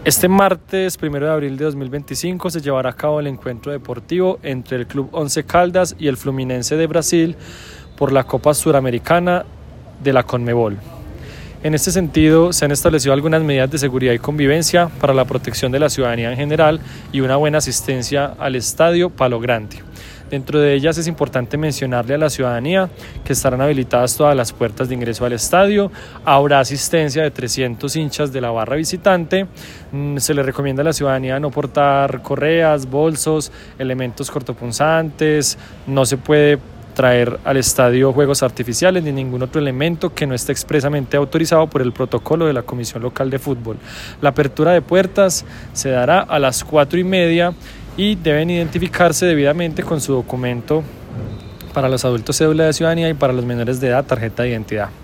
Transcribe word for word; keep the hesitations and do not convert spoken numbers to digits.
Este martes primero de abril de dos mil veinticinco se llevará a cabo el encuentro deportivo entre el Club Once Caldas y el Fluminense de Brasil por la Copa Suramericana de la Conmebol. En este sentido, se han establecido algunas medidas de seguridad y convivencia para la protección de la ciudadanía en general y una buena asistencia al estadio Palo Grande. Dentro de ellas es importante mencionarle a la ciudadanía que estarán habilitadas todas las puertas de ingreso al estadio, habrá asistencia de trescientos hinchas de la barra visitante, se le recomienda a la ciudadanía no portar correas, bolsos, elementos cortopunzantes, no se puede traer al estadio juegos artificiales ni ningún otro elemento que no esté expresamente autorizado por el protocolo de la Comisión Local de Fútbol. La apertura de puertas se dará a las cuatro y media y deben identificarse debidamente con su documento para los adultos cédula de ciudadanía y para los menores de edad tarjeta de identidad.